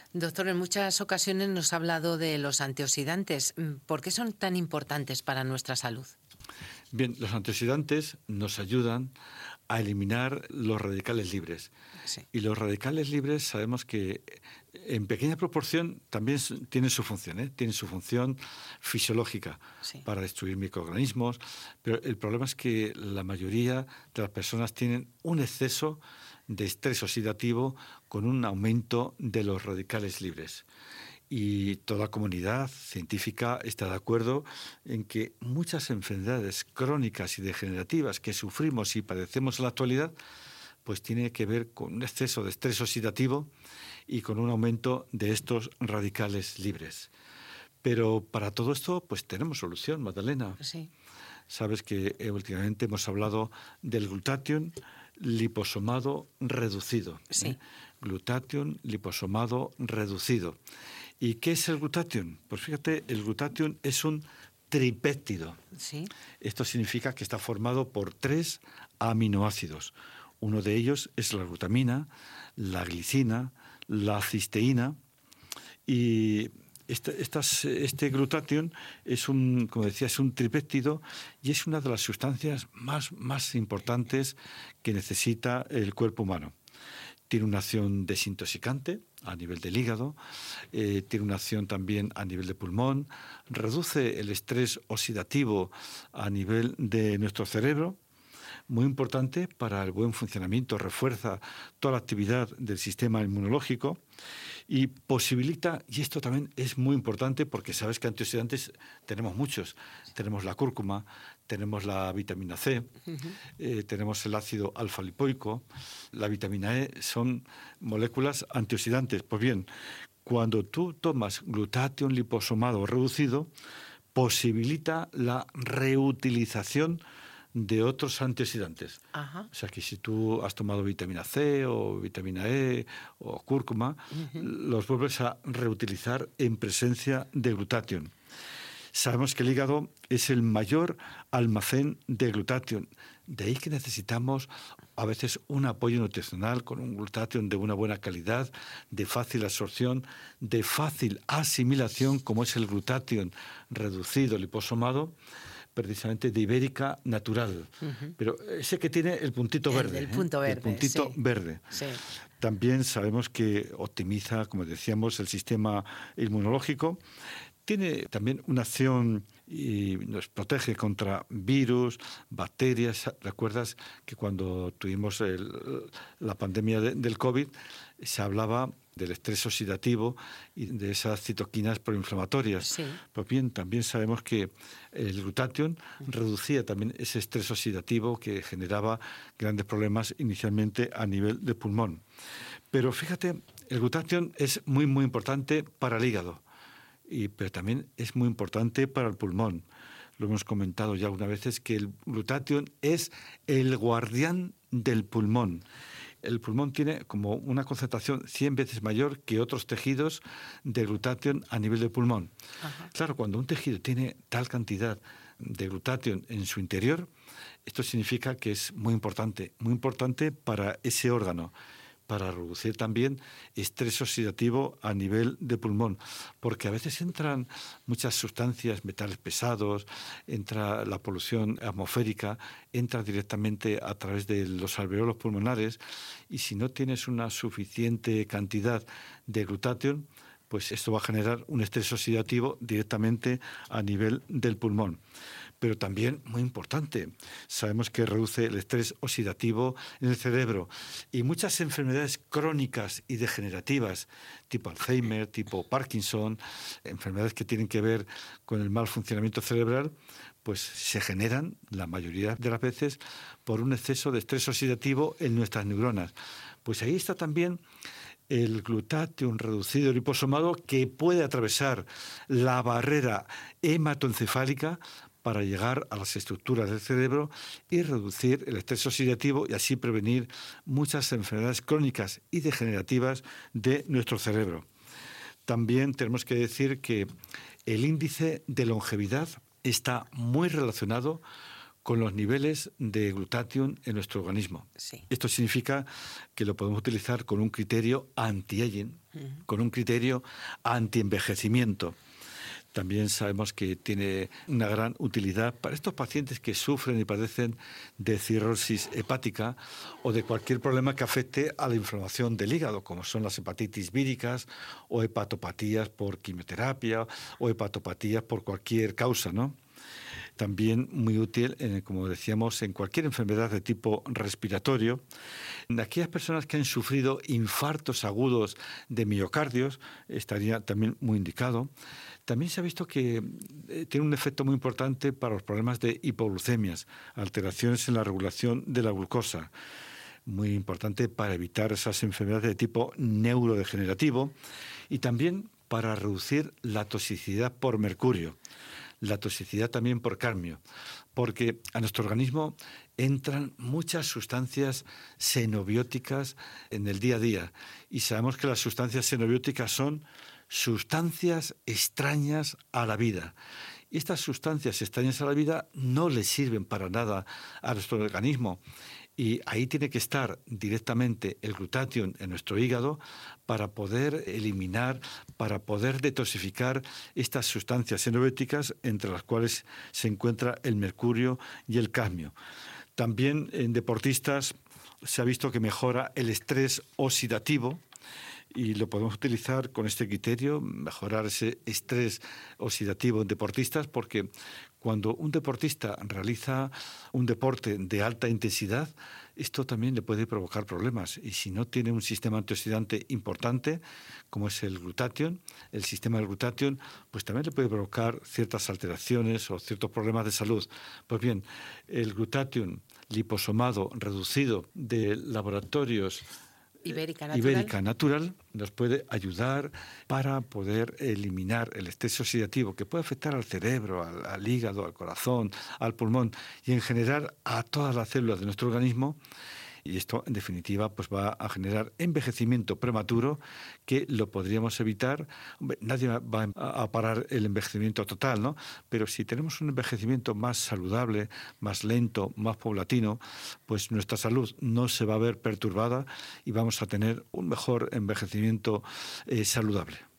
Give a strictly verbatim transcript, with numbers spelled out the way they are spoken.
Doctor, en muchas ocasiones nos ha hablado de los antioxidantes. ¿Por qué son tan importantes para nuestra salud? Bien, los antioxidantes nos ayudan a eliminar los radicales libres. Sí. Y los radicales libres sabemos que en pequeña proporción también tienen su función, ¿eh? Tienen su función fisiológica, sí, para destruir microorganismos, pero el problema es que la mayoría de las personas tienen un exceso de estrés oxidativo con un aumento de los radicales libres. Y toda comunidad científica está de acuerdo en que muchas enfermedades crónicas y degenerativas que sufrimos y padecemos en la actualidad, pues tiene que ver con un exceso de estrés oxidativo y con un aumento de estos radicales libres. Pero para todo esto, pues tenemos solución, Magdalena. Sí. Sabes que eh, últimamente hemos hablado del glutatión liposomado reducido. Sí. ¿eh? Glutatión liposomado reducido. ¿Y qué es el glutatión? Pues fíjate, el glutatión es un tripéptido. Sí. Esto significa que está formado por tres aminoácidos. Uno de ellos es la glutamina, la glicina, la cisteína. Y este, estas, este glutatión es un, como decía, es un tripéptido y es una de las sustancias más, más importantes que necesita el cuerpo humano. Tiene una acción desintoxicante a nivel del hígado, eh, tiene una acción también a nivel de pulmón, reduce el estrés oxidativo a nivel de nuestro cerebro, muy importante para el buen funcionamiento, refuerza toda la actividad del sistema inmunológico y posibilita, y esto también es muy importante porque sabes que antioxidantes tenemos muchos, tenemos la cúrcuma, tenemos la vitamina C, uh-huh. eh, tenemos el ácido alfa-lipoico, la vitamina E, son moléculas antioxidantes. Pues bien, cuando tú tomas glutatión liposomado reducido, posibilita la reutilización de otros antioxidantes. Ajá. O sea que si tú has tomado vitamina C o vitamina E o cúrcuma, uh-huh. los vuelves a reutilizar en presencia de glutatión. Sabemos que el hígado es el mayor almacén de glutatión. De ahí que necesitamos a veces un apoyo nutricional con un glutatión de una buena calidad, de fácil absorción, de fácil asimilación, como es el glutatión reducido liposomado, precisamente de ibérica natural. Uh-huh. Pero ese que tiene el puntito el, verde. El punto ¿eh? verde. El puntito sí. verde. Sí. También sabemos que optimiza, como decíamos, el sistema inmunológico. Tiene también una acción y nos protege contra virus, bacterias. ¿Recuerdas que cuando tuvimos el, la pandemia de, del COVID se hablaba del estrés oxidativo y de esas citoquinas proinflamatorias? Sí. Pues bien, también sabemos que el glutatión reducía también ese estrés oxidativo que generaba grandes problemas inicialmente a nivel de pulmón. Pero fíjate, el glutatión es muy, muy importante para el hígado. Y, pero también es muy importante para el pulmón. Lo hemos comentado ya una vez, es que el glutatión es el guardián del pulmón. El pulmón tiene como una concentración cien veces mayor que otros tejidos de glutatión a nivel de pulmón. Ajá. Claro, cuando un tejido tiene tal cantidad de glutatión en su interior, esto significa que es muy importante, muy importante para ese órgano, para reducir también estrés oxidativo a nivel de pulmón, porque a veces entran muchas sustancias, metales pesados, entra la polución atmosférica, entra directamente a través de los alveolos pulmonares y si no tienes una suficiente cantidad de glutatión, pues esto va a generar un estrés oxidativo directamente a nivel del pulmón. Pero también, muy importante, sabemos que reduce el estrés oxidativo en el cerebro y muchas enfermedades crónicas y degenerativas, tipo Alzheimer, tipo Parkinson, enfermedades que tienen que ver con el mal funcionamiento cerebral, pues se generan, la mayoría de las veces, por un exceso de estrés oxidativo en nuestras neuronas. Pues ahí está también el glutatión reducido liposomado que puede atravesar la barrera hematoencefálica para llegar a las estructuras del cerebro y reducir el estrés oxidativo y así prevenir muchas enfermedades crónicas y degenerativas de nuestro cerebro. También tenemos que decir que el índice de longevidad está muy relacionado con los niveles de glutatión en nuestro organismo. Sí. Esto significa que lo podemos utilizar con un criterio anti-aging, uh-huh. con un criterio anti-envejecimiento. También sabemos que tiene una gran utilidad para estos pacientes que sufren y padecen de cirrosis hepática o de cualquier problema que afecte a la inflamación del hígado, como son las hepatitis víricas o hepatopatías por quimioterapia o hepatopatías por cualquier causa, ¿no? También muy útil, eh, como decíamos, en cualquier enfermedad de tipo respiratorio. En aquellas personas que han sufrido infartos agudos de miocardios, estaría también muy indicado. También se ha visto que eh, tiene un efecto muy importante para los problemas de hipoglucemias, alteraciones en la regulación de la glucosa. Muy importante para evitar esas enfermedades de tipo neurodegenerativo y también para reducir la toxicidad por mercurio. La toxicidad también por cadmio, porque a nuestro organismo entran muchas sustancias xenobióticas en el día a día y sabemos que las sustancias xenobióticas son sustancias extrañas a la vida. Y estas sustancias extrañas a la vida no le sirven para nada a nuestro organismo. Y ahí tiene que estar directamente el glutatión en nuestro hígado para poder eliminar, para poder detoxificar estas sustancias xenobióticas, entre las cuales se encuentra el mercurio y el cadmio. También en deportistas se ha visto que mejora el estrés oxidativo, y lo podemos utilizar con este criterio, mejorar ese estrés oxidativo en deportistas, porque cuando un deportista realiza un deporte de alta intensidad, esto también le puede provocar problemas. Y si no tiene un sistema antioxidante importante, como es el glutatión, el sistema del glutatión, pues también le puede provocar ciertas alteraciones o ciertos problemas de salud. Pues bien, el glutatión liposomado reducido de laboratorios Ibérica Natural. Ibérica Natural nos puede ayudar para poder eliminar el estrés oxidativo que puede afectar al cerebro, al, al hígado, al corazón, al pulmón y en general a todas las células de nuestro organismo. Y esto, en definitiva, pues va a generar envejecimiento prematuro que lo podríamos evitar. Hombre, nadie va a parar el envejecimiento total, ¿no? Pero si tenemos un envejecimiento más saludable, más lento, más paulatino, pues nuestra salud no se va a ver perturbada y vamos a tener un mejor envejecimiento eh, saludable.